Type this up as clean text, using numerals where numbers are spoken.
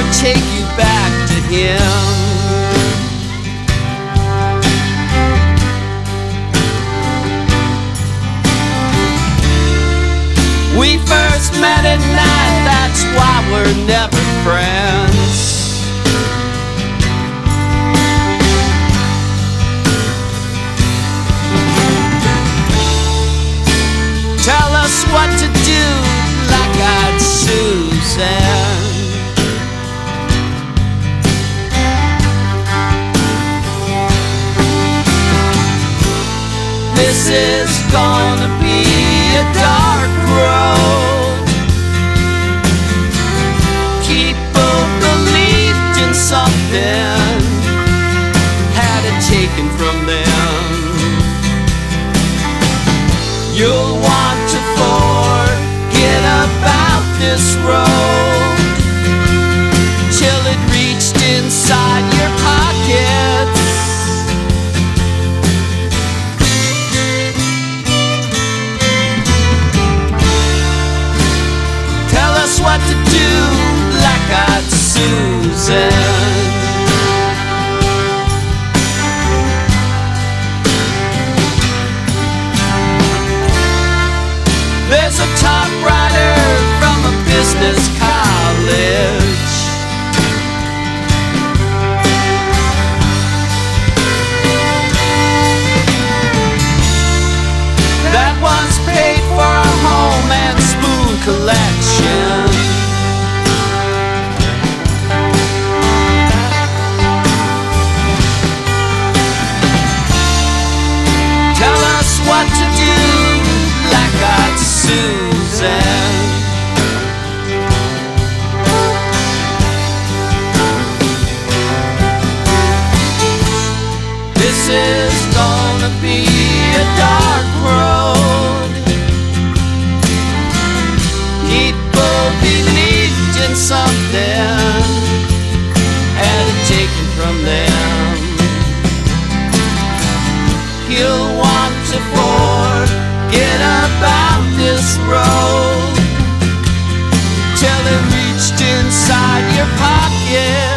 take you back to him. We first met at night, that's why we're never friends. Tell us what to do, like I'd Susan. This is gonna be a dark road. People believed in something, had it taken from them. You'll want to forget about this road till it reached inside your pockets. Tell us what to do, like I'd Susan. There's a top writer from a business college that once paid for a home and spoon collection. Tell us what to do, like I'd Susan. This is gonna be a dark road. People believed in something, had it taken from them. You'll want to forget about this road till it reached inside your pocket.